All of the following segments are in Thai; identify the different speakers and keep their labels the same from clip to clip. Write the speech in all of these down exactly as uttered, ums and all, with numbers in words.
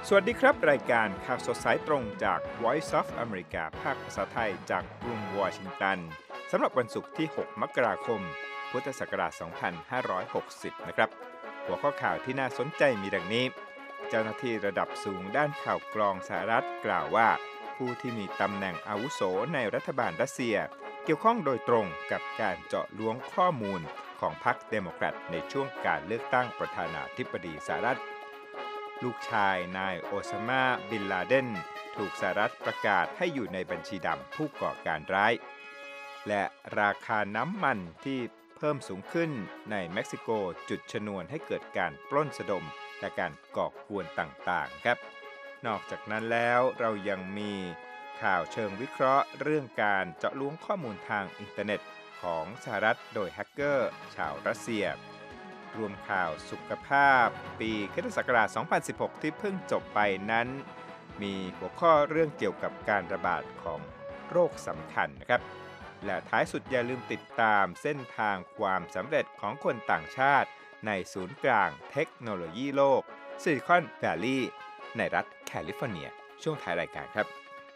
Speaker 1: สวัสดีครับรายการข่าวสดสายตรงจาก Voice of America ภาคภาษาไทยจากกรุงวอชิงตันสำหรับวันศุกร์ที่หกมกราคมพุทธศักราชสองพันห้าร้อยหกสิบนะครับหัวข้อข่าวที่น่าสนใจมีดังนี้เจ้าหน้าที่ระดับสูงด้านข่าวกรองสหรัฐกล่าวว่าผู้ที่มีตำแหน่งอาวุโสในรัฐบาลรัสเซียเกี่ยวข้องโดยตรงกับการเจาะล้วงข้อมูลของพรรคเดโมแครตในช่วงการเลือกตั้งประธานาธิบดีสหรัฐลูกชายนายโอซามาบินลาเดนถูกสหรัฐประกาศให้อยู่ในบัญชีดำผู้ก่อการร้ายและราคาน้ำมันที่เพิ่มสูงขึ้นในเม็กซิโกจุดชนวนให้เกิดการปล้นสะดมและการก่อกวนต่างๆครับนอกจากนั้นแล้วเรายังมีข่าวเชิงวิเคราะห์เรื่องการเจาะล้วงข้อมูลทางอินเทอร์เน็ตของสหรัฐโดยแฮกเกอร์ชาวรัสเซียรวมข่าวสุขภาพปีคริสตศักราชสองพันสิบหกที่เพิ่งจบไปนั้นมีหัวข้อเรื่องเกี่ยวกับการระบาดของโรคสำคัญนะครับและท้ายสุดอย่าลืมติดตามเส้นทางความสำเร็จของคนต่างชาติในศูนย์กลางเทคโนโลยีโลกซิลิคอนแวลลีย์ในรัฐแคลิฟอร์เนียช่วงท้ายรายการครับ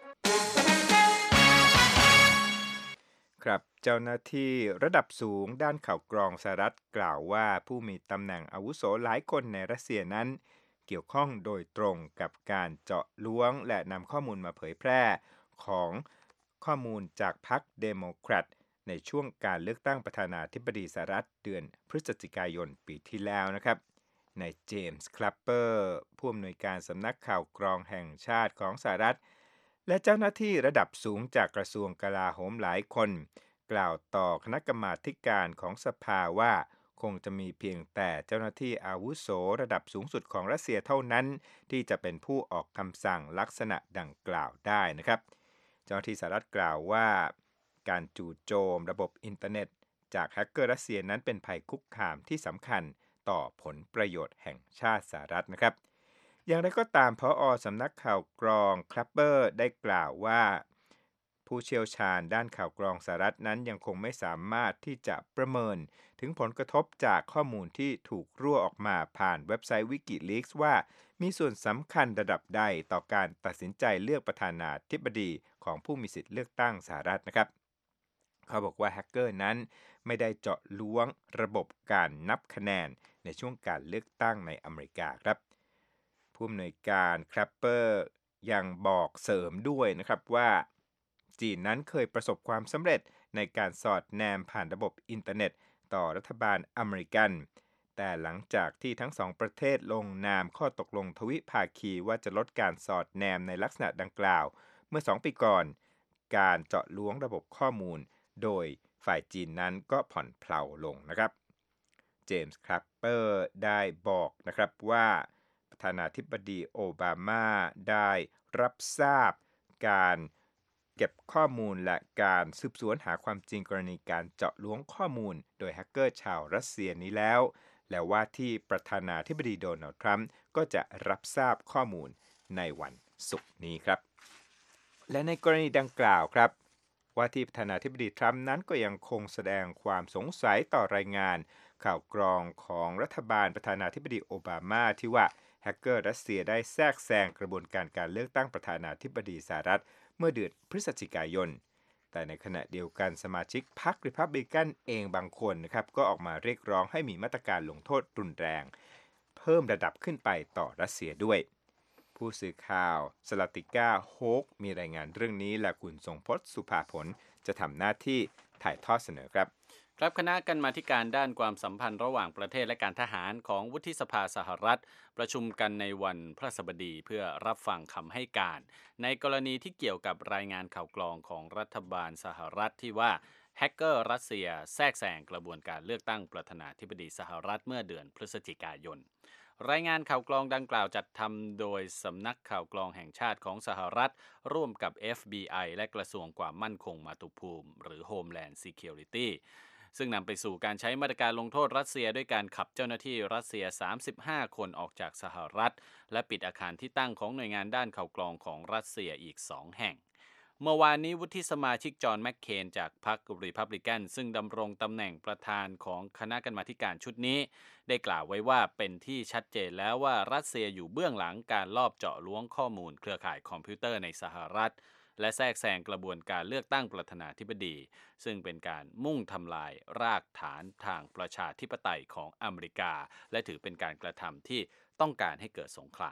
Speaker 1: ครับเจ้าหน้าที่ระดับสูงด้านข่าวกรองสหรัฐกล่าวว่าผู้มีตำแหน่งอาวุโสหลายคนในรัสเซียนั้นเกี่ยวข้องโดยตรงกับการเจาะล้วงและนำข้อมูลมาเผยแพร่ของข้อมูลจากพรรคเดโมแครตในช่วงการเลือกตั้งประธานาธิบดีสหรัฐเดือนพฤศจิกายนปีที่แล้วนะครับนายเจมส์คลัปเปอร์ผู้อำนวยการสำนักข่าวกรองแห่งชาติของสหรัฐและเจ้าหน้าที่ระดับสูงจากกระทรวงกลาโหมหลายคนกล่าวต่อคณะกรรมาการของสภาว่าคงจะมีเพียงแต่เจ้าหน้าที่อาวุโสระดับสูงสุดของรัสเซียเท่านั้นที่จะเป็นผู้ออกคำสั่งลักษณะดังกล่าวได้นะครับเจ้าหน้าที่สหรัฐกล่าวว่าการจู่โจมระบบอินเทอร์เน็ตจากแฮกเกอร์รัสเซียนั้นเป็นภัยคุกคามที่สำคัญต่อผลประโยชน์แห่งชาติสหรัฐนะครับอย่างไรก็ตามผอ.สำนักข่าวกรองคลัปเปอร์ได้กล่าวว่าผู้เชี่ยวชาญด้านข่าวกรองสหรัฐนั้นยังคงไม่สามารถที่จะประเมินถึงผลกระทบจากข้อมูลที่ถูกรั่วออกมาผ่านเว็บไซต์ Wikileaks ว่ามีส่วนสำคัญระดับใดต่อการตัดสินใจเลือกประธานาธิบดีของผู้มีสิทธิ์เลือกตั้งสหรัฐนะครับเขาบอกว่าแฮกเกอร์นั้นไม่ได้เจาะล้วงระบบการนับคะแนนในช่วงการเลือกตั้งในอเมริกาครับผู้อำนวยการคลัปเปอร์ยังบอกเสริมด้วยนะครับว่าจีนนั้นเคยประสบความสำเร็จในการสอดแนมผ่านระบบอินเทอร์เน็ตต่อรัฐบาลอเมริกันแต่หลังจากที่ทั้งสองประเทศลงนามข้อตกลงทวิภาคีว่าจะลดการสอดแนมในลักษณะดังกล่าวเมื่อสองปีก่อนการเจาะล้วงระบบข้อมูลโดยฝ่ายจีนนั้นก็ผ่อนเพลาลงนะครับเจมส์คลัปเปอร์ได้บอกนะครับว่าประธานาธิบดีโอบามาได้รับทราบการเก็บข้อมูลและการสืบสวนหาความจริงกรณีการเจาะล้วงข้อมูลโดยแฮกเกอร์ชาวรัสเซียนี้แล้วและว่าที่ประธานาธิบดีโดนัลด์ทรัมป์ก็จะรับทราบข้อมูลในวันศุกร์นี้ครับและในกรณีดังกล่าวครับว่าที่ประธานาธิบดีทรัมป์นั้นก็ยังคงแสดงความสงสัยต่อรายงานข่าวกรองของรัฐบาลประธานาธิบดีโอบามาที่ว่าแฮกเกอร์รัสเซียได้แทรกแซงกระบวนการการเลือกตั้งประธานาธิบดีสหรัฐเมื่อเดือนพฤศจิกายนแต่ในขณะเดียวกันสมาชิกพรรครีพับลิกันเองบางคนนะครับก็ออกมาเรียกร้องให้มีมาตรการลงโทษรุนแรงเพิ่มระดับขึ้นไปต่อรัสเซียด้วยผู้สื่อข่าวสลาติก้าโฮกมีรายงานเรื่องนี้และคุณทรงพจน์สุภาผลจะทำหน้าที่ถ่ายทอดเสนอครับ
Speaker 2: ครับคณะกรรมาธิการด้านความสัมพันธ์ระหว่างประเทศและการทหารของวุฒิสภาสหรัฐประชุมกันในวันพฤหัสบดีเพื่อรับฟังคำให้การในกรณีที่เกี่ยวกับรายงานข่าวกรองของรัฐบาลสหรัฐที่ว่าแฮกเกอร์รัสเซียแทรกแซงกระบวนการเลือกตั้งประธานาธิบดีสหรัฐเมื่อเดือนพฤศจิกายนรายงานข่าวกรองดังกล่าวจัดทำโดยสำนักข่าวกรองแห่งชาติของสหรัฐร่วมกับ เอฟ บี ไอ และกระทรวงความมั่นคงมาตุภูมิหรือ Homeland Securityซึ่งนำไปสู่การใช้มาตรการลงโทษรัสเซียด้วยการขับเจ้าหน้าที่รัสเซียสามสิบห้าคนออกจากสหรัฐและปิดอาคารที่ตั้งของหน่วยงานด้านข่าวกรองของรัสเซียอีกสองแห่งเมื่อวานนี้วุฒิสมาชิกจอห์นแมคเคนจากพรรครีพับลิกันซึ่งดำรงตำแหน่งประธานของคณะกรรมาธิการชุดนี้ได้กล่าวไว้ว่าเป็นที่ชัดเจนแล้วว่ารัสเซียอยู่เบื้องหลังการลอบเจาะล้วงข้อมูลเครือข่ายคอมพิวเตอร์ในสหรัฐและแทรกแซงกระบวนการเลือกตั้งประธานาธิบดีซึ่งเป็นการมุ่งทำลายรากฐานทางประชาธิปไตยของอเมริกาและถือเป็นการกระทำที่ต้องการให้เกิดสงคราม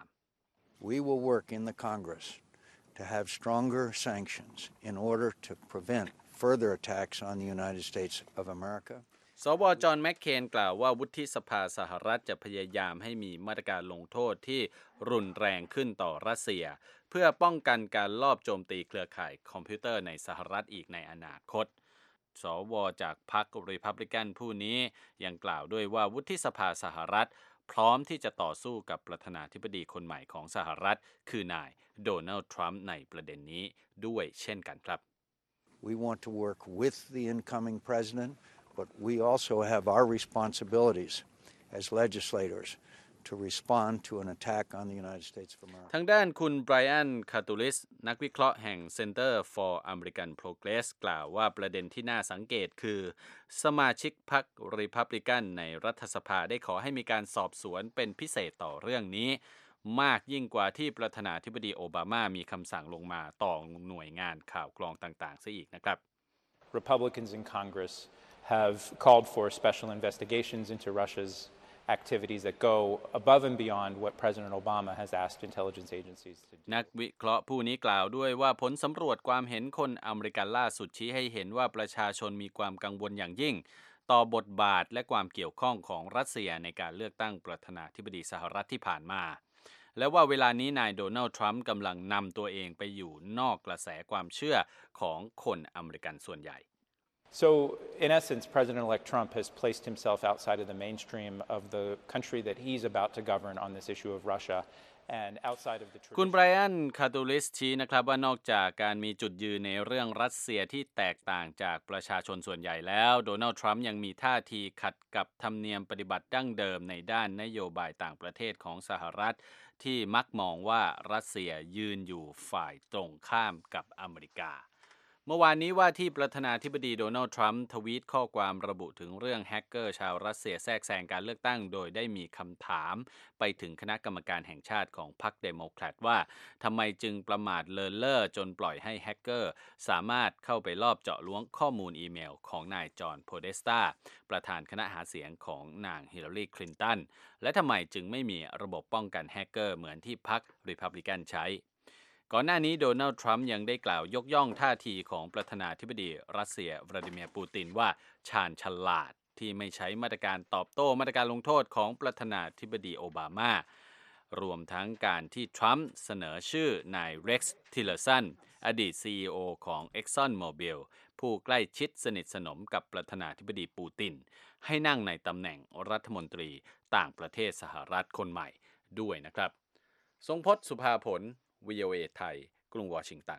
Speaker 3: We will work in the Congress to have stronger sanctions in order to prevent further attacks on the United States of America.
Speaker 2: สวจอห์นแมคเคนกล่าวว่าวุฒิสภาสหรัฐจะพยายามให้มีมาตรการลงโทษที่รุนแรงขึ้นต่อรัสเซียเพื่อป้องกันการลอบโจมตีเครือข่ายคอมพิวเตอร์ในสหรัฐอีกในอนาคตสวจากพรรครีพับลิกันผู้นี้ยังกล่าวด้วยว่าวุฒิสภาสหรัฐพร้อมที่จะต่อสู้กับประธานาธิบดีคนใหม่ของสหรัฐคือนายโดนัลด์ทรัมป์ในประเด็นนี้ด้วยเช่นกันครับ
Speaker 3: We want to work with the incoming president, but we also have our responsibilities as legislators to respond to an attack on the United States of America.
Speaker 2: ทางด้านคุณไบรอันคาตูลิสนักวิเคราะห์แห่ง Center for American Progress กล่าวว่าประเด็นที่น่าสังเกตคือสมาชิกพรรครีพับลิกันในรัฐสภาได้ขอให้มีการสอบสวนเป็นพิเศษต่อเรื่องนี้มากยิ่งกว่าที่ประธานาธิบดีโอบามามีคำสั่งลงมาต่อหน่วยงานข่าวกรองต่างๆซะอีกนะครับ
Speaker 4: Republicans in Congress have called for special investigations into Russia's activities that go above and beyond what President Obama has asked intelligence agencies to do.
Speaker 2: นักวิเคราะห์ผู้นี้กล่าวด้วยว่าผลสำรวจความเห็นคนอเมริกันล่าสุดชี้ให้เห็นว่าประชาชนมีความกังวลอย่างยิ่งต่อบทบาทและความเกี่ยวข้องของรัสเซียในการเลือกตั้งประธานาธิบดีสหรัฐที่ผ่านมาและว่าเวลานี้นายโดนัลด์ทรัมป์กำลังนำตัวเองไปอยู่นอกกระแสความเชื่อของคนอเมริกันส่วนใหญ่
Speaker 4: So, in essence, President-elect Trump has placed himself outside of the mainstream of the country that he's about to govern on this issue of Russia and outside of the
Speaker 2: คุณไบรอันคาตูลิสชี้นะครับว่านอกจากการมีจุดยืนในเรื่องรัสเซียที่แตกต่างจากประชาชนส่วนใหญ่แล้วโดนัลด์ทรัมป์ยังมีท่าทีขัดกับธรรมเนียมปฏิบัติดั้งเดิมในด้านนโยบายต่างประเทศของสหรัฐที่มักมองว่ารัสเซียยืนอยู่ฝ่ายตรงข้ามกับอเมริกาเมื่อวานนี้ว่าที่ประธานาธิบดีโดนัลด์ทรัมป์ทวีตข้อความระบุถึงเรื่องแฮกเกอร์ชาวรัสเซียแทรกแซงการเลือกตั้งโดยได้มีคำถามไปถึงคณะกรรมการแห่งชาติของพรรคเดโมแครตว่าทำไมจึงประมาทเลินเล่อจนปล่อยให้แฮกเกอร์สามารถเข้าไปลอบเจาะล้วงข้อมูลอีเมลของนายจอห์นโพเดสตาประธานคณะหาเสียงของนางฮิลลารีคลินตันและทำไมจึงไม่มีระบบป้องกันแฮกเกอร์เหมือนที่พรรครีพับลิกันใช้ก่อนหน้านี้โดนัลด์ทรัมป์ยังได้กล่าวยกย่องท่าทีของประธานาธิบดีรัสเซียวลาดิเมียร์ปูตินว่าชาญฉลาดที่ไม่ใช้มาตรการตอบโต้มาตรการลงโทษของประธานาธิบดีโอบามารวมทั้งการที่ทรัมป์เสนอชื่อนายเร็กซ์ทิลเลอร์สันอดีต ซี อี โอ ของ Exxon Mobil ผู้ใกล้ชิดสนิทสนมกับประธานาธิบดีปูตินให้นั่งในตำแหน่งรัฐมนตรีต่างประเทศสหรัฐคนใหม่ด้วยนะครับทรงพจน์ สุภาผล วี โอ เอ ไทยกรุงวอชิงตัน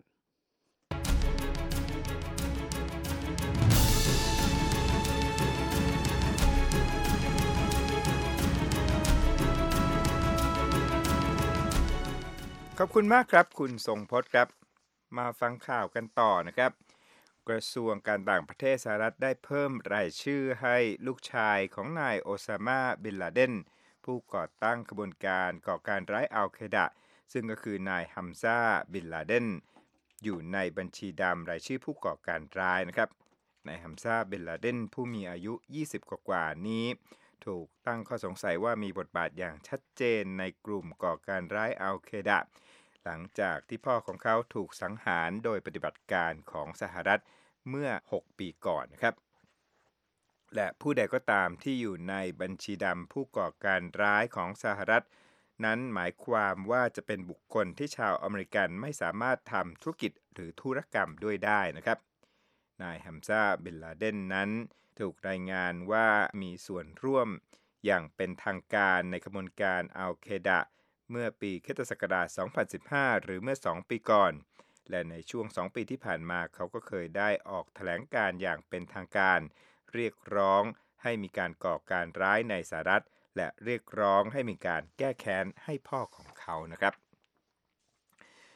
Speaker 1: ขอบคุณมากครับคุณทรงพจน์ครับมาฟังข่าวกันต่อนะครับกระทรวงการต่างประเทศสหรัฐได้เพิ่มรายชื่อให้ลูกชายของนายโอซามาบินลาเดนผู้ก่อตั้งขบวนการก่อการร้ายอัลไคดะซึ่งก็คือนายฮัมซาบินลาเดนอยู่ในบัญชีดำรายชื่อผู้ก่อการร้ายนะครับนายฮัมซาบินลาเดนผู้มีอายุยี่สิบกว่าๆนี้ถูกตั้งข้อสงสัยว่ามีบทบาทอย่างชัดเจนในกลุ่มก่อการร้ายอัลไคดะหลังจากที่พ่อของเขาถูกสังหารโดยปฏิบัติการของสหรัฐเมื่อหกปีก่อนนะครับและผู้ใดก็ตามที่อยู่ในบัญชีดำผู้ก่อการร้ายของสหรัฐนั้นหมายความว่าจะเป็นบุคคลที่ชาวอเมริกันไม่สามารถทำธุรกิจหรือธุรกรรมด้วยได้นะครับนายฮัมซาบินลาเดนนั้นถูกรายงานว่ามีส่วนร่วมอย่างเป็นทางการในขบวนการอัลไคดะเมื่อปีค.ศ. สองพันสิบห้าหรือเมื่อสองปีก่อนและในช่วงสองปีที่ผ่านมาเขาก็เคยได้ออกแถลงการอย่างเป็นทางการเรียกร้องให้มีการก่อการร้ายในสหรัฐและเรียกร้องให้มีการแก้แค้นให้พ่อของเขานะครับ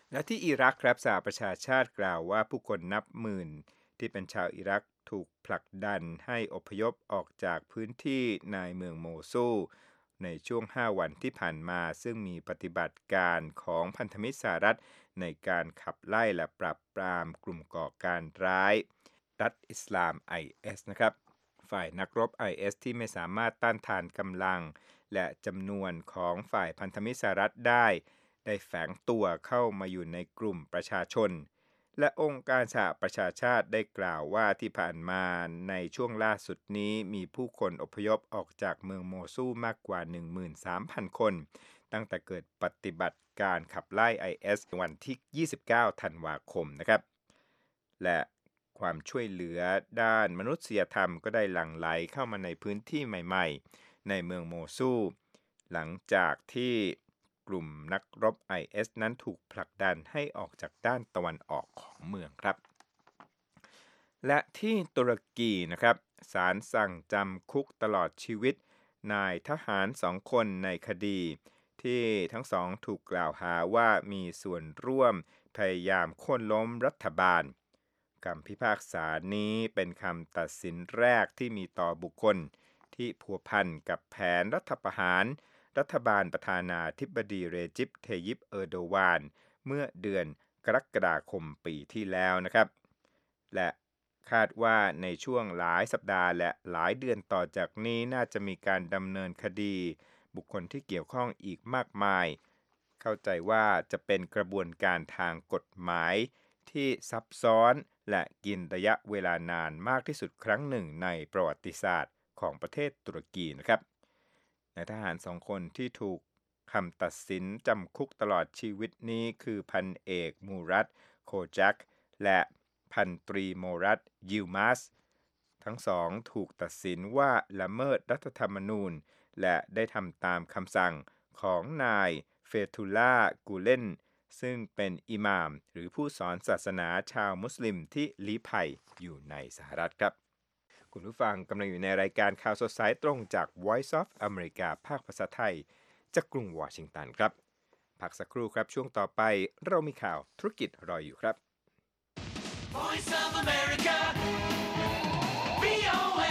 Speaker 1: และที่อิรักครับสหประชาชาติกล่าวว่าผู้คนนับหมื่นที่เป็นชาวอิรักถูกผลักดันให้อพยพออกจากพื้นที่ในเมืองโมซูลในช่วงห้าวันที่ผ่านมาซึ่งมีปฏิบัติการของพันธมิตรสหรัฐในการขับไล่และปราบปรามกลุ่มก่อการร้ายรัฐอิสลาม ไอ เอส นะครับฝ่ายนักรบ ไอ เอส ที่ไม่สามารถต้านทานกำลังและจำนวนของฝ่ายพันธมิตรสหรัฐได้ได้แฝงตัวเข้ามาอยู่ในกลุ่มประชาชนและองค์การสหประชาชาติได้กล่าวว่าที่ผ่านมาในช่วงล่าสุดนี้มีผู้คนอพยพออกจากเมืองโมซูลมากกว่า หนึ่งหมื่นสามพัน คนตั้งแต่เกิดปฏิบัติการขับไล่ ไอ เอส วันที่ ยี่สิบเก้า ธันวาคมนะครับและความช่วยเหลือด้านมนุษยธรรมก็ได้หลั่งไหลเข้ามาในพื้นที่ใหม่ๆในเมืองโมซูลหลังจากที่กลุ่มนักรบ ไอ เอส นั้นถูกผลักดันให้ออกจากด้านตะวันออกของเมืองครับและที่ตุรกีนะครับศาลสั่งจำคุกตลอดชีวิตนายทหารสองคนในคดีที่ทั้งสองถูกกล่าวหาว่ามีส่วนร่วมพยายามโค่นล้มรัฐบาลคำพิพากษานี้เป็นคำตัดสินแรกที่มีต่อบุคคลที่พัวพันกับแผนรัฐประหารรัฐบาลประธานาธิบดีเรจิป เทยิป เออร์โดวานเมื่อเดือนกรกฎาคมปีที่แล้วนะครับและคาดว่าในช่วงหลายสัปดาห์และหลายเดือนต่อจากนี้น่าจะมีการดำเนินคดีบุคคลที่เกี่ยวข้องอีกมากมายเข้าใจว่าจะเป็นกระบวนการทางกฎหมายที่ซับซ้อนและกินระยะเวลานานมากที่สุดครั้งหนึ่งในประวัติศาสตร์ของประเทศตุรกีนะครับนายทหารสองคนที่ถูกคำตัดสินจำคุกตลอดชีวิตนี้คือพันเอกมูรัต โคจักและพันตรีโมรัต ยิลมัสทั้งสองถูกตัดสินว่าละเมิดรัฐธรรมนูญและได้ทำตามคำสั่งของนายเฟทุลลาห์ กูเลนซึ่งเป็นอิหม่ามหรือผู้สอนศาสนาชาวมุสลิมที่ลี้ภัยอยู่ในสหรัฐครับคุณผู้ฟังกำลังอยู่ในรายการข่าวสดสายตรงจาก Voice of America ภาคภาษาไทยจากกรุงวอชิงตันครับพักสักครู่ครับช่วงต่อไปเรามีข่าวธุรกิจรออยู่ครับ
Speaker 5: Voice of America วี โอ เอ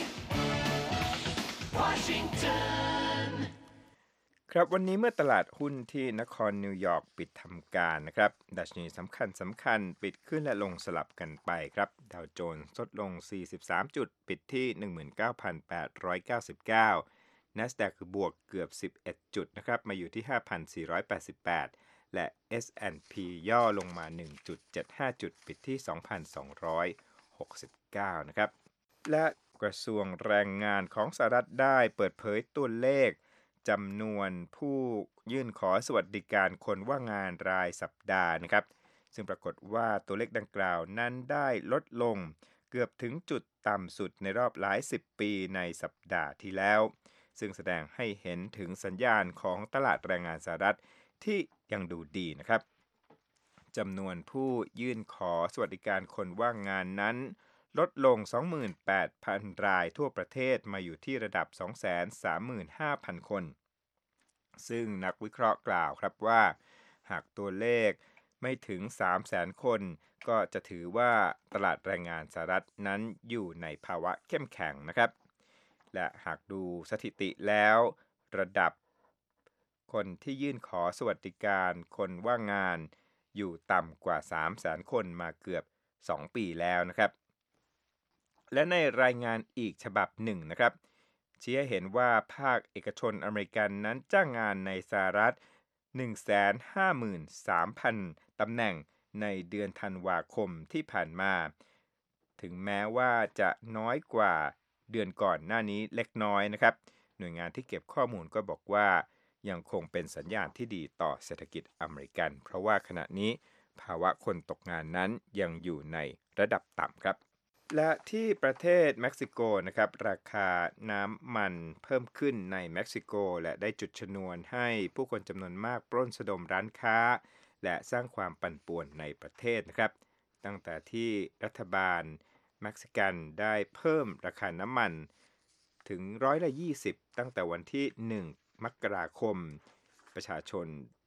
Speaker 5: Washington
Speaker 1: ครับวันนี้เมื่อตลาดหุ้นที่นครนิวยอร์กปิดทำการนะครับดัชนีสำคัญสำคัญปิดขึ้นและลงสลับกันไปครับดาวโจนส์ลดลงสี่สิบสามจุดปิดที่ หนึ่งหมื่นเก้าพันแปดร้อยเก้าสิบเก้า NASDAQ บวกเกือบสิบเอ็ดจุดนะครับมาอยู่ที่ ห้าพันสี่ร้อยแปดสิบแปด และ เอส แอนด์ พี ย่อลงมา หนึ่งจุดเจ็ดห้า จุดปิดที่ สองพันสองร้อยหกสิบเก้า นะครับและกระทรวงแรงงานของสหรัฐได้เปิดเผยตัวเลขจำนวนผู้ยื่นขอสวัสดิการคนว่างงานรายสัปดาห์นะครับซึ่งปรากฏว่าตัวเลขดังกล่าวนั้นได้ลดลงเกือบถึงจุดต่ำสุดในรอบหลายสิบปีในสัปดาห์ที่แล้วซึ่งแสดงให้เห็นถึงสัญญาณของตลาดแรงงานสหรัฐที่ยังดูดีนะครับจำนวนผู้ยื่นขอสวัสดิการคนว่างงานนั้นลดลง สองหมื่นแปดพัน รายทั่วประเทศมาอยู่ที่ระดับ สองแสนสามหมื่นห้าพัน คนซึ่งนักวิเคราะห์กล่าวครับว่าหากตัวเลขไม่ถึง สามแสน คนก็จะถือว่าตลาดแรงงานสหรัฐนั้นอยู่ในภาวะเข้มแข็งนะครับและหากดูสถิติแล้วระดับคนที่ยื่นขอสวัสดิการคนว่างงานอยู่ต่ำกว่า สามแสน คนมาเกือบสองปีแล้วนะครับและในรายงานอีกฉบับหนึ่งนะครับชี้ให้เห็นว่าภาคเอกชนอเมริกันนั้นจ้างงานในสหรัฐ หนึ่งแสนห้าหมื่นสามพัน ตำแหน่งในเดือนธันวาคมที่ผ่านมาถึงแม้ว่าจะน้อยกว่าเดือนก่อนหน้านี้เล็กน้อยนะครับหน่วยงานที่เก็บข้อมูลก็บอกว่ายังคงเป็นสัญญาณที่ดีต่อเศรษฐกิจอเมริกันเพราะว่าขณะนี้ภาวะคนตกงานนั้นยังอยู่ในระดับต่ำครับและที่ประเทศเม็กซิโกนะครับราคาน้ำมันเพิ่มขึ้นในเม็กซิโกและได้จุดชนวนให้ผู้คนจำนวนมากปล้นสะดมร้านค้าและสร้างความปั่นป่วนในประเทศนะครับตั้งแต่ที่รัฐบาลเม็กซิกันได้เพิ่มราคาน้ำมันถึงร้อยละยี่สิบตั้งแต่วันที่หนึ่งมกราคมประชาชน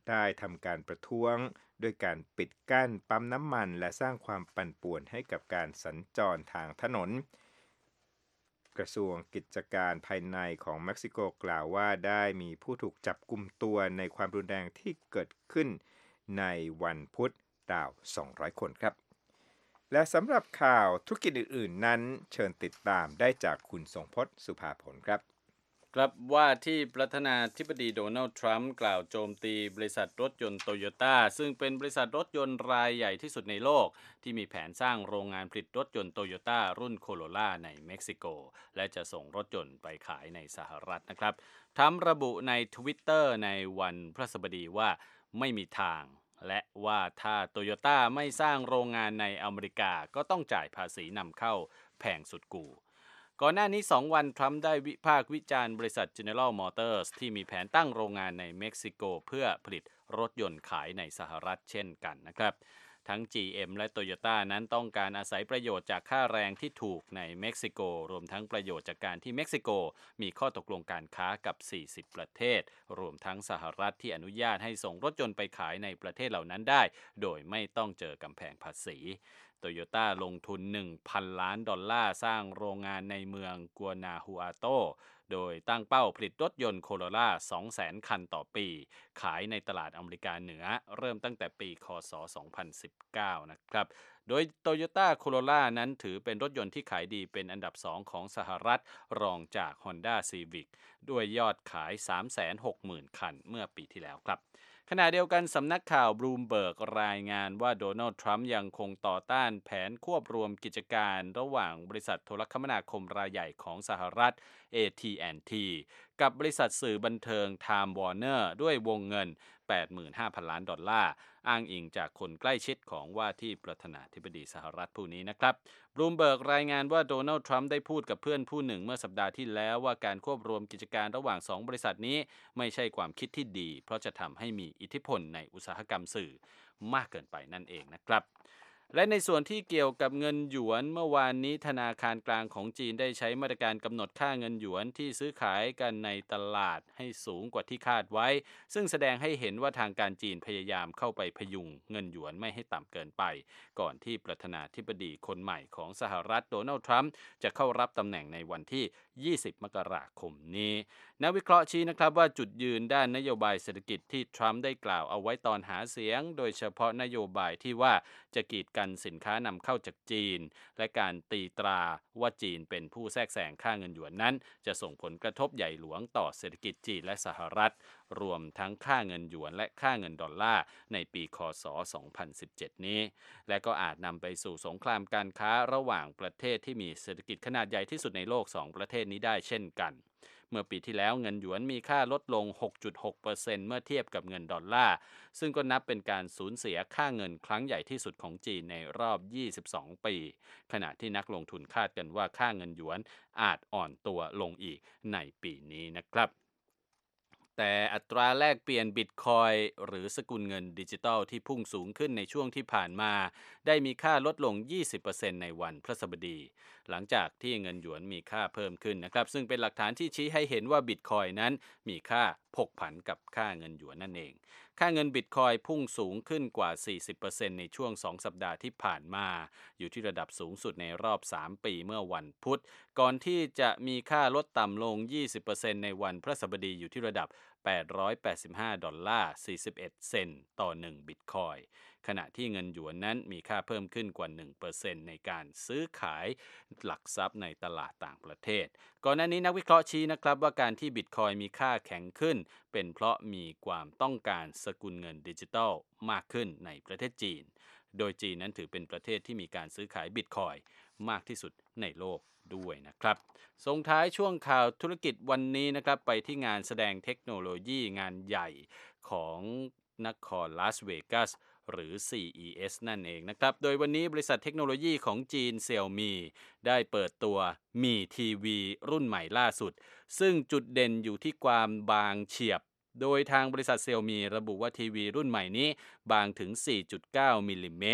Speaker 1: ได้ทำการประท้วงด้วยการปิดกั้นปั๊มน้ำมันและสร้างความปั่นป่วนให้กับการสัญจรทางถนนกระทรวงกิจการภายในของเม็กซิโกกล่าวว่าได้มีผู้ถูกจับกุมตัวในความรุนแรงที่เกิดขึ้นในวันพุธราวสองร้อยคนครับและสำหรับข่าวธุรกิจอื่นๆนั้นเชิญติดตามได้จากคุณทรงพจน์สุภาผลครับ
Speaker 2: ครับว่าที่ประธานาธิบดีโดนัลด์ทรัมป์กล่าวโจมตีบริษัทรถยนต์โตโยต้าซึ่งเป็นบริษัทรถยนต์รายใหญ่ที่สุดในโลกที่มีแผนสร้างโรงงานผลิตรถยนต์โตโยต้ารุ่นโคโรล่าในเม็กซิโกและจะส่งรถยนต์ไปขายในสหรัฐนะครับทรัมป์ระบุใน Twitter ในวันพฤหัสบดีว่าไม่มีทางและว่าถ้าโตโยต้าไม่สร้างโรงงานในอเมริกาก็ต้องจ่ายภาษีนำเข้าแพงสุดกูก่อนหน้านี้สองวันทรัมป์ได้วิพากษ์วิจารณ์บริษัท General Motors ที่มีแผนตั้งโรงงานในเม็กซิโกเพื่อผลิตรถยนต์ขายในสหรัฐเช่นกันนะครับทั้ง จี เอ็ม และ Toyota นั้นต้องการอาศัยประโยชน์จากค่าแรงที่ถูกในเม็กซิโกรวมทั้งประโยชน์จากการที่เม็กซิโกมีข้อตกลงการค้ากับสี่สิบประเทศรวมทั้งสหรัฐที่อนุญาตให้ส่งรถยนต์ไปขายในประเทศเหล่านั้นได้โดยไม่ต้องเจอกำแพงภาษีโตโยต้าลงทุน หนึ่งพัน ล้านดอลลาร์สร้างโรงงานในเมืองกัวนาฮูอาโตโดยตั้งเป้าผลิตรถยนต์โคโรล่า สองแสน คันต่อปีขายในตลาดอเมริกาเหนือเริ่มตั้งแต่ปีคศสองพันสิบเก้านะครับโดย Toyota Corolla นั้นถือเป็นรถยนต์ที่ขายดีเป็นอันดับสองของสหรัฐรองจาก Honda Civic ด้วยยอดขาย สามแสนหกหมื่น คันเมื่อปีที่แล้วครับขณะเดียวกันสำนักข่าวบลูมเบิร์กรายงานว่าโดนัลด์ทรัมป์ยังคงต่อต้านแผนควบรวมกิจการระหว่างบริษัทโทรคมนาคมรายใหญ่ของสหรัฐ เอ ที แอนด์ ที กับบริษัทสื่อบันเทิง Time Warner ด้วยวงเงิน แปดหมื่นห้าพัน ล้านดอลลาร์อ้างอิงจากคนใกล้ชิดของว่าที่ประธานาธิบดีสหรัฐผู้นี้นะครับบลูมเบิร์กรายงานว่าโดนัลด์ทรัมป์ได้พูดกับเพื่อนผู้หนึ่งเมื่อสัปดาห์ที่แล้วว่าการควบรวมกิจการระหว่างสองบริษัทนี้ไม่ใช่ความคิดที่ดีเพราะจะทำให้มีอิทธิพลในอุตสาหกรรมสื่อมากเกินไปนั่นเองนะครับและในส่วนที่เกี่ยวกับเงินหยวนเมื่อวานนี้ธนาคารกลางของจีนได้ใช้มาตรการกำหนดค่าเงินหยวนที่ซื้อขายกันในตลาดให้สูงกว่าที่คาดไว้ซึ่งแสดงให้เห็นว่าทางการจีนพยายามเข้าไปพยุงเงินหยวนไม่ให้ต่ำเกินไปก่อนที่ประธานาธิบดีคนใหม่ของสหรัฐโดนัลด์ทรัมป์จะเข้ารับตำแหน่งในวันที่ยี่สิบมกราคมนี้นักวิเคราะห์ชี้นะครับว่าจุดยืนด้านนโยบายเศรษฐกิจที่ทรัมป์ได้กล่าวเอาไว้ตอนหาเสียงโดยเฉพาะนโยบายที่ว่าจะกีดกันสินค้านำเข้าจากจีนและการตีตราว่าจีนเป็นผู้แทรกแซงค่าเงินหยวนนั้นจะส่งผลกระทบใหญ่หลวงต่อเศรษฐกิจจีนและสหรัฐรวมทั้งค่าเงินหยวนและค่าเงินดอลลาร์ในปีคศสองพันสิบเจ็ดนี้และก็อาจนำไปสู่สงครามการค้าระหว่างประเทศที่มีเศรษฐกิจขนาดใหญ่ที่สุดในโลกสองประเทศนี้ได้เช่นกันเมื่อปีที่แล้วเงินหยวนมีค่าลดลง หกจุดหกเปอร์เซ็นต์ เมื่อเทียบกับเงินดอลลาร์ซึ่งก็นับเป็นการสูญเสียค่าเงินครั้งใหญ่ที่สุดของจีนในรอบยี่สิบสองปีขณะที่นักลงทุนคาดกันว่าค่าเงินหยวนอาจอ่อนตัวลงอีกในปีนี้นะครับแต่อัตราแลกเปลี่ยนบิตคอยน์หรือสกุลเงินดิจิทัลที่พุ่งสูงขึ้นในช่วงที่ผ่านมาได้มีค่าลดลง ยี่สิบเปอร์เซ็นต์ ในวันพฤหัสบดีหลังจากที่เงินหยวนมีค่าเพิ่มขึ้นนะครับซึ่งเป็นหลักฐานที่ชี้ให้เห็นว่าบิตคอยน์นั้นมีค่าผกผันกับค่าเงินหยวนนั่นเองค่าเงินบิตคอยน์พุ่งสูงขึ้นกว่า สี่สิบเปอร์เซ็นต์ ในช่วงสองสัปดาห์ที่ผ่านมาอยู่ที่ระดับสูงสุดในรอบสามปีเมื่อวันพุธก่อนที่จะมีค่าลดต่ำลง ยี่สิบเปอร์เซ็นต์ ในวันพฤหัสบดีอยู่ที่ระดับแปดร้อยแปดสิบห้าดอลลาร์สี่สิบเอ็ดเซนต์ต่อหนึ่งบิตคอยน์ขณะที่เงินหยวนนั้นมีค่าเพิ่มขึ้นกว่า หนึ่งเปอร์เซ็นต์ ในการซื้อขายหลักทรัพย์ในตลาดต่างประเทศก่อนหน้านี้นักวิเคราะห์ชี้นะครับว่าการที่บิตคอยน์มีค่าแข็งขึ้นเป็นเพราะมีความต้องการสกุลเงินดิจิทัลมากขึ้นในประเทศจีนโดยจีนนั้นถือเป็นประเทศที่มีการซื้อขายบิตคอยน์มากที่สุดในโลกด้วยนะครับส่งท้ายช่วงข่าวธุรกิจวันนี้นะครับไปที่งานแสดงเทคโนโลยีงานใหญ่ของนครลาสเวกัสหรือ ซี อี เอส นั่นเองนะครับโดยวันนี้บริษัทเทคโนโลยีของจีน Xiaomi ได้เปิดตัว Mi ที วี รุ่นใหม่ล่าสุดซึ่งจุดเด่นอยู่ที่ความบางเฉียบโดยทางบริษัท Xiaomi ระบุว่าทีวีรุ่นใหม่นี้บางถึง สี่จุดเก้า มิลลิเมตร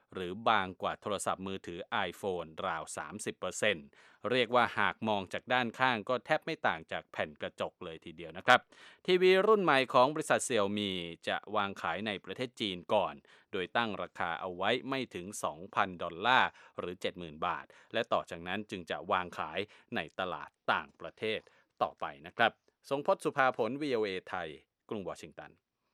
Speaker 2: หรือบางกว่าโทรศัพท์มือถือ iPhone ราว สามสิบเปอร์เซ็นต์ เรียกว่าหากมองจากด้านข้างก็แทบไม่ต่างจากแผ่นกระจกเลยทีเดียวนะครับทีวีรุ่นใหม่ของบริษัทเซี่ยมี่จะวางขายในประเทศจีนก่อนโดยตั้งราคาเอาไว้ไม่ถึง สองพัน ดอลลาร์หรือ เจ็ดหมื่น บาทและต่อจากนั้นจึงจะวางขายในตลาดต่างประเทศต่อไปนะครับทรงพจน์ สุภาผล วี โอ เอ ไทยกรุงวอชิงตัน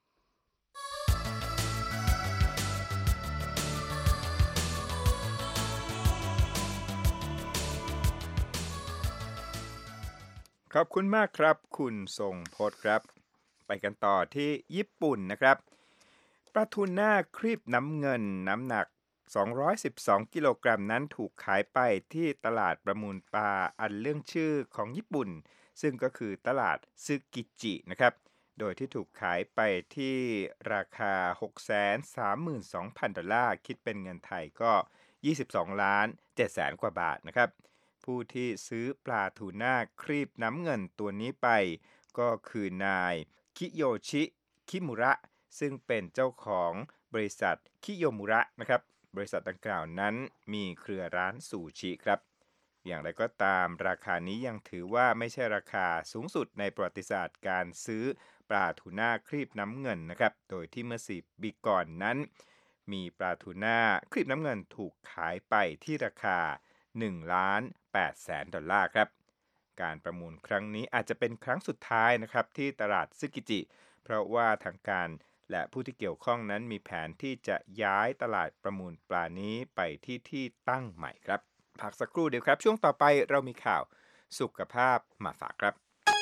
Speaker 1: ขอบคุณมากครับคุณทรงพจน์ครับไปกันต่อที่ญี่ปุ่นนะครับปลาทูน่าครีบน้ำเงินน้ำหนักสองร้อยสิบสองกิโลกรัมนั้นถูกขายไปที่ตลาดประมูลปลาอันเรื่องชื่อของญี่ปุ่นซึ่งก็คือตลาดซึกิจินะครับโดยที่ถูกขายไปที่ราคา หกแสนสามหมื่นสองพัน ดอลลาร์คิดเป็นเงินไทยก็ยี่สิบสองล้านเจ็ดแสนกว่าบาทนะครับผู้ที่ซื้อปลาทูน่าครีบน้ำเงินตัวนี้ไปก็คือนายคิโยชิคิมุระซึ่งเป็นเจ้าของบริษัทคิโยมุระนะครับบริษัทดังกล่าวนั้นมีเครือร้านซูชิครับอย่างไรก็ตามราคานี้ยังถือว่าไม่ใช่ราคาสูงสุดในประวัติศาสตร์การซื้อปลาทูน่าครีบน้ำเงินนะครับโดยที่เมื่อสี่ปีก่อนนั้นมีปลาทูน่าครีบน้ำเงินถูกขายไปที่ราคาหนึ่งล้านแปดแสนดอลลาร์ครับการประมูลครั้งนี้อาจจะเป็นครั้งสุดท้ายนะครับที่ตลาดซึกิจิเพราะว่าทางการและผู้ที่เกี่ยวข้องนั้นมีแผนที่จะย้ายตลาดประมูลปลานี้ไปที่ที่ตั้งใหม่ครับพักสักครู่เดียวครับช่วงต่อไปเรามีข่าวสุขภาพมาฝากครับ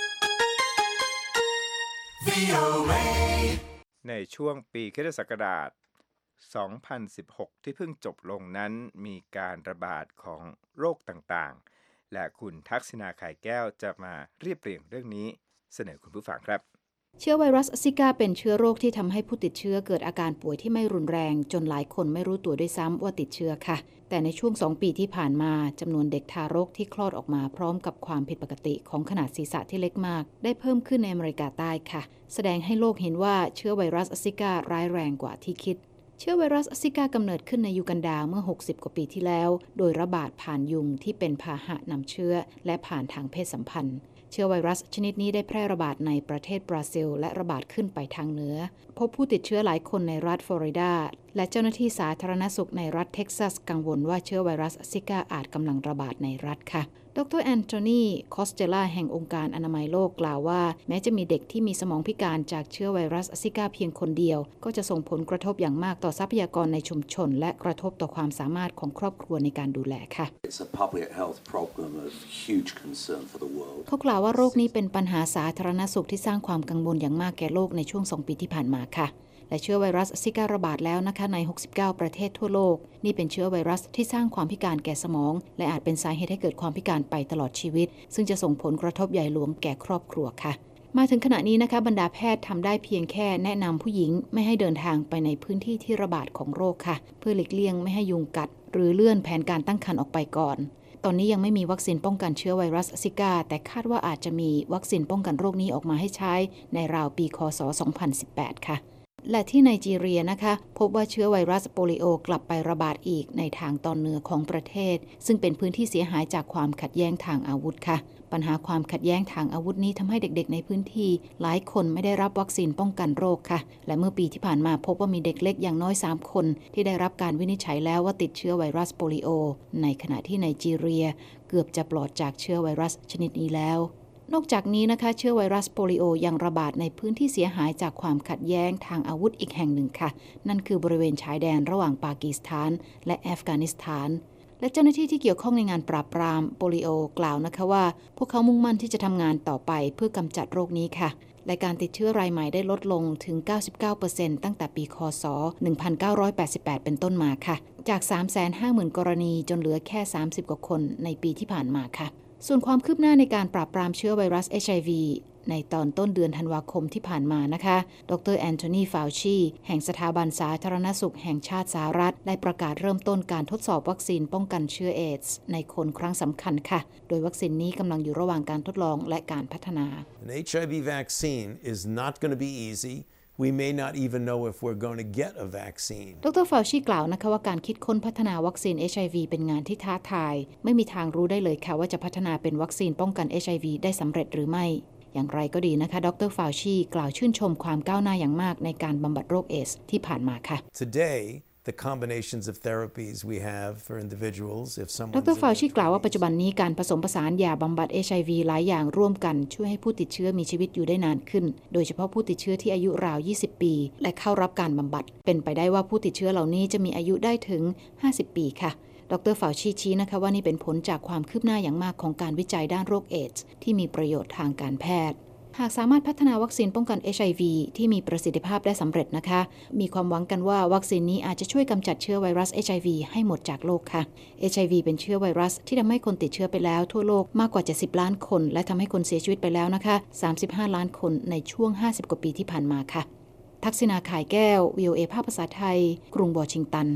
Speaker 1: ในช่วงปีค.ศ. สองพันสิบหกที่เพิ่งจบลงนั้นมีการระบาดของโรคต่างๆและคุณทักษิณาไข่แก้วจะมาเรียบเรียงเรื่องนี้เสนอคุณผู้ฟังครับ
Speaker 6: เชื้อไวรัสซิก้าเป็นเชื้อโรคที่ทำให้ผู้ติดเชื้อเกิดอาการป่วยที่ไม่รุนแรงจนหลายคนไม่รู้ตัวด้วยซ้ำว่าติดเชื้อค่ะแต่ในช่วงสองปีที่ผ่านมาจำนวนเด็กทารกที่คลอดออกมาพร้อมกับความผิดปกติของขนาดศีรษะที่เล็กมากได้เพิ่มขึ้นในอเมริกาใต้ค่ะแสดงให้โลกเห็นว่าเชื้อไวรัสซิก้าร้ายแรงกว่าที่คิดเชื้อไวรัสซิก้ากำเนิดขึ้นในยูกันดาเมื่อหกสิบกว่าปีที่แล้วโดยระบาดผ่านยุงที่เป็นพาหะนำเชื้อและผ่านทางเพศสัมพันธ์เชื้อไวรัสชนิดนี้ได้แพร่ระบาดในประเทศบราซิลและระบาดขึ้นไปทางเหนือพบผู้ติดเชื้อหลายคนในรัฐฟลอริดาและเจ้าหน้าที่สาธารณสุขในรัฐเท็กซัสกังวลว่าเชื้อไวรัสซิก้าอาจกำลังระบาดในรัฐค่ะดรแอนโทนีคอสเตล่าแห่งองค์การอนามัยโลกกล่าวว่าแม้จะมีเด็กที่มีสมองพิการจากเชื้อไวรัสซิก้าเพียงคนเดียวก็จะส่งผลกระทบอย่างมากต่อทรัพยากรในชุมชนและกระทบต่อความสามารถของครอบครัวในการดูแลค่ะเขากล่าวว่าโรคนี้เป็นปัญหาสาธารณสุขที่สร้างความกังวลอย่างมากแก่โลกในช่วงสองปีที่ผ่านมาค่ะและเชื้อไวรัสซิก้าระบาดแล้วนะคะในหกสิบเก้าประเทศทั่วโลกนี่เป็นเชื้อไวรัสที่สร้างความพิการแก่สมองและอาจเป็นสาเหตุให้เกิดความพิการไปตลอดชีวิตซึ่งจะส่งผลกระทบใหญ่หลวงแก่ครอบครัวค่ะมาถึงขณะนี้นะคะบรรดาแพทย์ทำได้เพียงแค่แนะนำผู้หญิงไม่ให้เดินทางไปในพื้นที่ที่ระบาดของโรคค่ะเพื่อหลีกเลี่ยงไม่ให้ยุงกัดหรือเลื่อนแผนการตั้งครรภ์ออกไปก่อนตอนนี้ยังไม่มีวัคซีนป้องกันเชื้อไวรัสซิก้าแต่คาดว่าอาจจะมีวัคซีนป้องกันโรคนี้ออกมาให้ใช้ในราวปีค.ศ. สองพันสิบแปดค่ะและที่ไนจีเรียนะคะพบว่าเชื้อไวรัสโปลิโอกลับไประบาดอีกในทางตอนเหนือของประเทศซึ่งเป็นพื้นที่เสียหายจากความขัดแย้งทางอาวุธค่ะปัญหาความขัดแย้งทางอาวุธนี้ทำให้เด็กๆในพื้นที่หลายคนไม่ได้รับวัคซีนป้องกันโรคค่ะและเมื่อปีที่ผ่านมาพบว่ามีเด็กเล็กอย่างน้อยสามคนที่ได้รับการวินิจฉัยแล้วว่าติดเชื้อไวรัสโปลิโอในขณะที่ไนจีเรียเกือบจะปลอดจากเชื้อไวรัสชนิดนี้แล้วนอกจากนี้นะคะเชื้อไวรัสโปลิโอยังระบาดในพื้นที่เสียหายจากความขัดแย้งทางอาวุธอีกแห่งหนึ่งค่ะนั่นคือบริเวณชายแดนระหว่างปากีสถานและอัฟกานิสถานและเจ้าหน้าที่ที่เกี่ยวข้องในงานปราบปรามโปลิโอกล่าวนะคะว่าพวกเขามุ่งมั่นที่จะทำงานต่อไปเพื่อกำจัดโรคนี้ค่ะและการติดเชื้อรายใหม่ได้ลดลงถึง เก้าสิบเก้าเปอร์เซ็นต์ ตั้งแต่ปีค.ศ. หนึ่งพันเก้าร้อยแปดสิบแปดเป็นต้นมาค่ะจาก สามแสนห้าหมื่น กรณีจนเหลือแค่สามสิบกว่าคนในปีที่ผ่านมาค่ะส่วนความคืบหน้าในการปราบปรามเชื้อไวรัส เอช ไอ วี ในตอนต้นเดือนธันวาคมที่ผ่านมานะคะดรแอนโทนี ฟาวชีแห่งสถาบันสาธารณสุขแห่งชาติสหรัฐได้ประกาศเริ่มต้นการทดสอบวัคซีนป้องกันเชื้อเอดส์ในคนครั้งสำคัญค่ะโดยวัคซีนนี้กำลังอยู่ระหว่างการทดลองและการพัฒนา
Speaker 7: An เอช ไอ วี vaccine is not going to be easy. we may not even know if we're going to get a vaccine
Speaker 6: ดร. ฟาวชีกล่าวนะคะว่าการคิดค้นพัฒนาวัคซีน เอช ไอ วี เป็นงานที่ท้าทายไม่มีทางรู้ได้เลยค่ะว่าจะพัฒนาเป็นวัคซีนป้องกัน เอช ไอ วี ได้สำเร็จหรือไม่อย่างไรก็ดีนะคะดร. ฟาวชีกล่าวชื่นชมความก้าวหน้าอย่างมากในการบำบัดโรคเอดส์ที่ผ่านมาค่ะ
Speaker 7: Today the combinations of therapies we have for individuals if someone
Speaker 6: ดร. ฟาวชีกล่าวว่าปัจจุบันนี้การผสมผสานยาบำบัด เอช ไอ วี หลายอย่างร่วมกันช่วยให้ผู้ติดเชื้อมีชีวิตอยู่ได้นานขึ้นโดยเฉพาะผู้ติดเชื้อที่อายุราวยี่สิบปีและเข้ารับการบำบัดเป็นไปได้ว่าผู้ติดเชื้อเหล่านี้จะมีอายุได้ถึงห้าสิบปีค่ะดร. ฟาวชีชี้นะคะว่านี่เป็นผลจากความคืบหน้าอย่างมากของการวิจัยด้านโรคเอดส์ที่มีประโยชน์ทางการแพทย์หากสามารถพัฒนาวัคซีนป้องกัน เอช ไอ วี ที่มีประสิทธิภาพได้สำเร็จนะคะมีความหวังกันว่าวัคซีนนี้อาจจะช่วยกำจัดเชื้อไวรัส เอช ไอ วี ให้หมดจากโลกค่ะ เอช ไอ วี เป็นเชื้อไวรัสที่ทำให้คนติดเชื้อไปแล้วทั่วโลกมากกว่าเจ็ดสิบล้านคนและทำให้คนเสียชีวิตไปแล้วนะคะสามสิบห้าล้านคนในช่วงห้าสิบกว่าปีที่ผ่านมาค่ะทักษิณาข่ายแก้ว วี โอ เอ ภาคภาษาไทยกรุงวอชิงตัน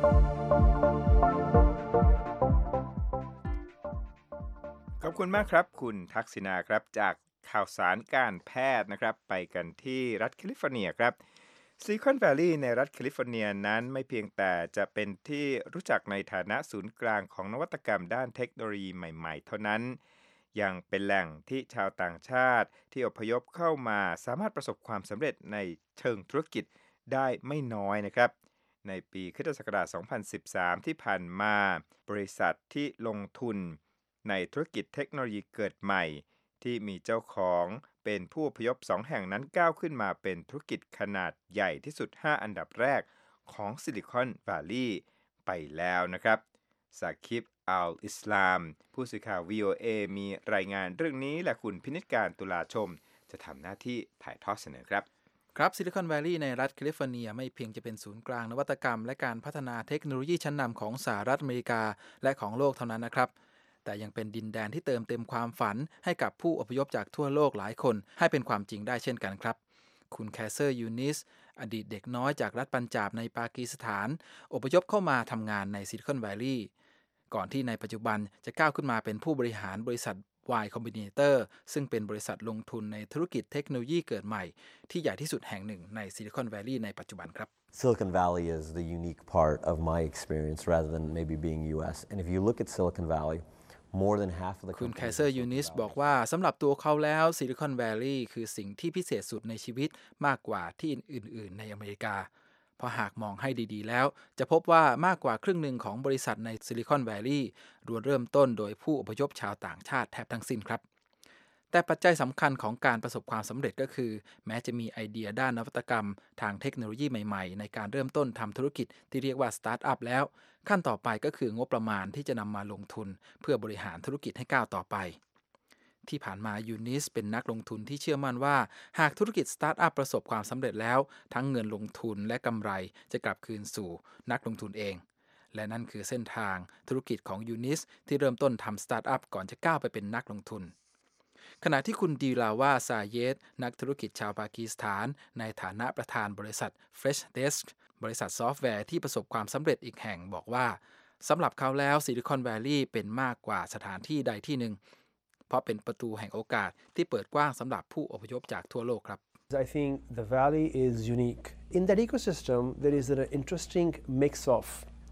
Speaker 1: ขอบคุณมากครับคุณทักษิณาครับจากข่าวสารการแพทย์นะครับไปกันที่รัฐแคลิฟอร์เนียครับซิลิคอนแวลลีย์ในรัฐแคลิฟอร์เนียนั้นไม่เพียงแต่จะเป็นที่รู้จักในฐานะศูนย์กลางของนวัตกรรมด้านเทคโนโลยีใหม่ๆเท่านั้นยังเป็นแหล่งที่ชาวต่างชาติที่อพยพเข้ามาสามารถประสบความสำเร็จในเชิงธุรกิจได้ไม่น้อยนะครับในปีค.ศ. สองพันสิบสามที่ผ่านมาบริษัทที่ลงทุนในธุรกิจเทคโนโลยีเกิดใหม่ที่มีเจ้าของเป็นผู้อพยพสองแห่งนั้นก้าวขึ้นมาเป็นธุรกิจขนาดใหญ่ที่สุดห้าอันดับแรกของซิลิคอนแวลลีย์ไปแล้วนะครับซาคิบอัลอิสลามผู้สื่อข่าว วี โอ เอ มีรายงานเรื่องนี้และคุณพินิจการตุลาชมจะทำหน้าที่ถ่ายทอดเสนอครับ
Speaker 8: ครับซิลิคอนแวลลีย์ในรัฐแคลิฟอร์เนียไม่เพียงจะเป็นศูนย์กลางนวัตกรรมและการพัฒนาเทคโนโลยีชั้นนำของสหรัฐอเมริกาและของโลกเท่านั้นนะครับแต่ยังเป็นดินแดนที่เติมเต็มความฝันให้กับผู้อพยพจากทั่วโลกหลายคนให้เป็นความจริงได้เช่นกันครับคุณแคสเซอร์ยูนิสอดีตเด็กน้อยจากรัฐปัญจาบในปากีสถานอพยพเข้ามาทำงานในซิลิคอนแวลลีย์ก่อนที่ในปัจจุบันจะก้าวขึ้นมาเป็นผู้บริหารบริษัท Y Combinator ซึ่งเป็นบริษัทลงทุนในธุรกิจเทคโนโลยีเกิดใหม่ที่ใหญ่ที่สุดแห่งหนึ่งในซิลิคอนแวลลีย์ในปัจจุบันครับ
Speaker 9: Silicon Valley is the unique part of my experience rather than maybe being U S and if you look at Silicon Valley
Speaker 8: คุณแคสเซอร์ยูนิสบอกว่าสำหรับตัวเขาแล้วซิลิคอนแวลลีย์คือสิ่งที่พิเศษสุดในชีวิตมากกว่าที่อื่นๆในอเมริกาเพราะหากมองให้ดีๆแล้วจะพบว่ามากกว่าครึ่งหนึ่งของบริษัทในซิลิคอนแวลลีย์ล้วนเริ่มต้นโดยผู้อพยพชาวต่างชาติแทบทั้งสิ้นครับแต่ปัจจัยสำคัญของการประสบความสำเร็จก็คือแม้จะมีไอเดียด้านนวัตกรรมทางเทคโนโลยีใหม่ๆในการเริ่มต้นทำธุรกิจที่เรียกว่าสตาร์ทอัพแล้วขั้นต่อไปก็คืองบประมาณที่จะนำมาลงทุนเพื่อบริหารธุรกิจให้ก้าวต่อไปที่ผ่านมายูนิสเป็นนักลงทุนที่เชื่อมั่นว่าหากธุรกิจสตาร์ทอัพประสบความสำเร็จแล้วทั้งเงินลงทุนและกำไรจะกลับคืนสู่นักลงทุนเองและนั่นคือเส้นทางธุรกิจของยูนิสที่เริ่มต้นทำสตาร์ทอัพก่อนจะก้าวไปเป็นนักลงทุนขณะที่คุณดีลาวาซาเยตนักธุรกิจชาวปากีสถานในฐานะประธานบริษัท Freshdesk บริษัทซอฟต์แวร์ที่ประสบความสำเร็จอีกแห่งบอกว่าสำหรับเขาแล้วซิลิคอนแวลลีย์เป็นมากกว่าสถานที่ใดที่หนึ่งเพราะเป็นประตูแห่งโอกาสที่เปิดกว้างสำหรับผู้อพยพจากทั่วโลกครับ
Speaker 10: I think the valley is unique. In that ecosystem, there is an interesting mix of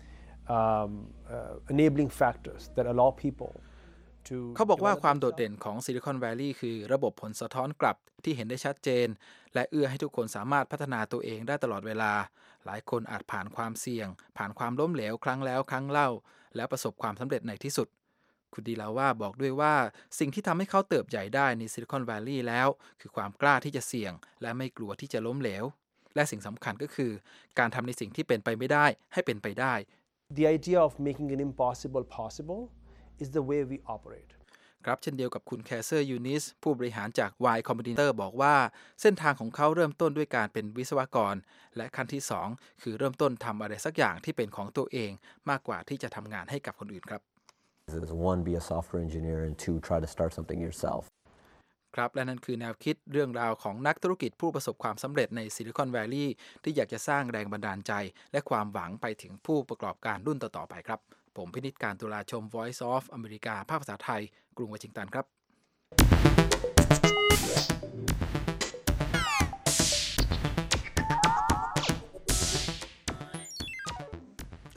Speaker 10: um, uh, enabling factors that allow people
Speaker 8: เขาบอกว่าความโดดเด่นของซิลิคอนแวลลีย์คือระบบผลสะท้อนกลับที่เห็นได้ชัดเจนและเอื้อให้ทุกคนสามารถพัฒนาตัวเองได้ตลอดเวลาหลายคนอาจผ่านความเสี่ยงผ่านความล้มเหลวครั้งแล้วครั้งเล่าแล้วประสบความสำเร็จในที่สุดคุณดีลาว่าบอกด้วยว่าสิ่งที่ทำให้เขาเติบใหญ่ได้ในซิลิคอนแวลลีย์แล้วคือความกล้าที่จะเสี่ยงและไม่กลัวที่จะล้มเหลวและสิ่งสำคัญก็คือการทำในสิ่งที่เป็นไปไม่ได้ให้เป็นไปได้
Speaker 10: The idea of making an impossible possible is the way we operate
Speaker 8: ครับเช่นเดียวกับคุณแคสเซอร์ยูนิสผู้บริหารจาก Y Combinator บอกว่าเส้นทางของเขาเริ่มต้นด้วยการเป็นวิศวกรและขั้นที่สองคือเริ่มต้นทำอะไรสักอย่างที่เป็นของตัวเองมากกว่าที่จะทำงานให้กับคนอื่นครับ
Speaker 9: One, be a software engineer and two, try to start something yourself
Speaker 8: ครับและนั่นคือแนวคิดเรื่องราวของนักธุรกิจผู้ประสบความสำเร็จในซิลิคอนแวลลีย์ที่อยากจะสร้างแรงบันดาลใจและความหวังไปถึงผู้ประกอบการรุ่นต่อๆไปครับผมพินิจการตุลาชม Voice of America ภาคภาษาไทยกรุงวอชิงตันครับ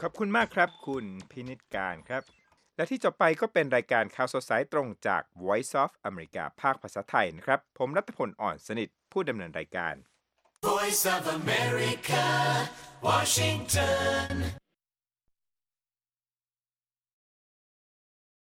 Speaker 1: ขอบคุณมากครับคุณพินิจการครับและที่จบไปก็เป็นรายการข่าวสดสายตรงจาก Voice of America ภาคภาษาไทยนะครับผมรัตพลอ่อนสนิทผู้ดำเนินรายการ
Speaker 5: Voice of America Washington